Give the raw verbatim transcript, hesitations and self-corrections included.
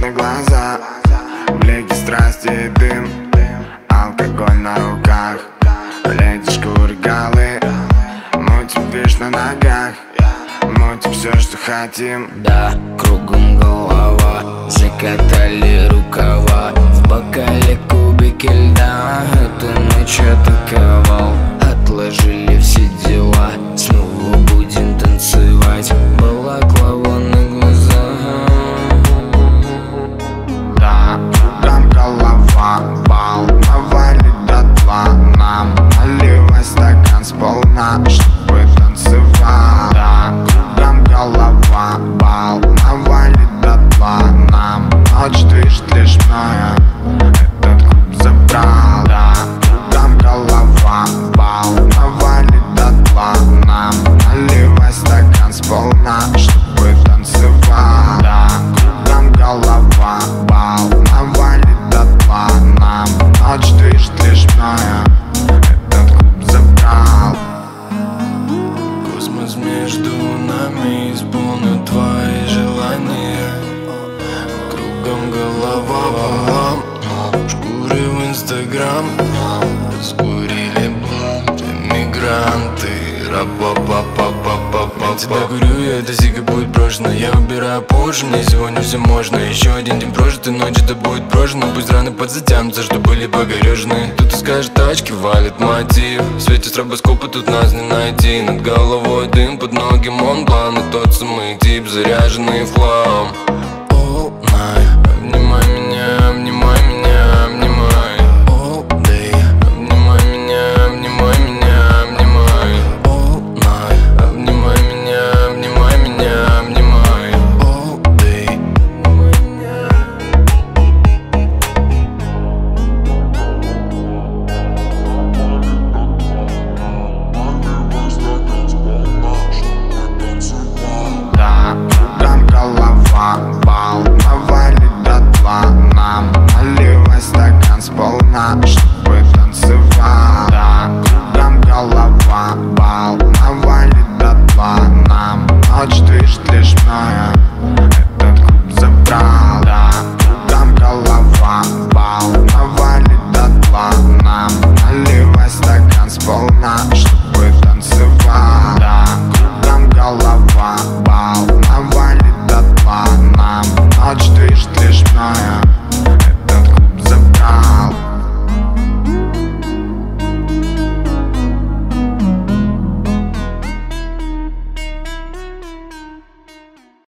на глаза, блики страсти и дым, алкоголь на руках, леди шкуры голы, мутим движ на ногах, мутим все, что хотим. Да, кругом голова, закатали рукава, в бокале кубики льда, эту ночь атаковал. Отложили все дела, снова будем танцевать, балаклава на глаза. Да, там голова, бал, навалит дотла, нам наливай стакан сполна, чтобы танцевал. Да, там голова, бал, навалит дотла, нам ночь движет лишь мною, этот клуб забрал. Да, там голова, бал, навалит дотла, нам наливай стакан сполна, чтобы танцевал. Да, там голова, бал, навалит дотла, нам ночь движет лишь мною, этот клуб забрал. Космос между нами исполнит твои желания. Кругом голова, шкуры в инстаграм, раскурили блант, эмигранты. Я тебя курю, и эта сига будет брошена. Я выбираю позже, мне сегодня все можно. Еще один день прожит, и ночь это будет брошено. Пусть раны подзатянутся, что были погорежены. Тут искаешь тачки, валит мотив. В свете стробоскопа тут нас не найти. Над головой дым, под ноги Монблан. И тот самый тип, заряженный в хлам. All night, обнимай меня, обнимай меня, обнимай. All day, обнимай меня, обнимай меня, обнимай. All night, обнимай меня, обнимай меня, обнимай. All day. Да, там голова, бал, навалит дотла, нам наливай стакан сполна, чтобы танцевал. Да, там голова, бал, навалит дотла, нам ночь движет лишь мною, этот клуб забрал. Да, там голова, бал, навалит дотла, нам наливай стакан сполна, чтобы танцевал. Да, там голова, бал, навалит дотла, нам ночь движет лишь мною.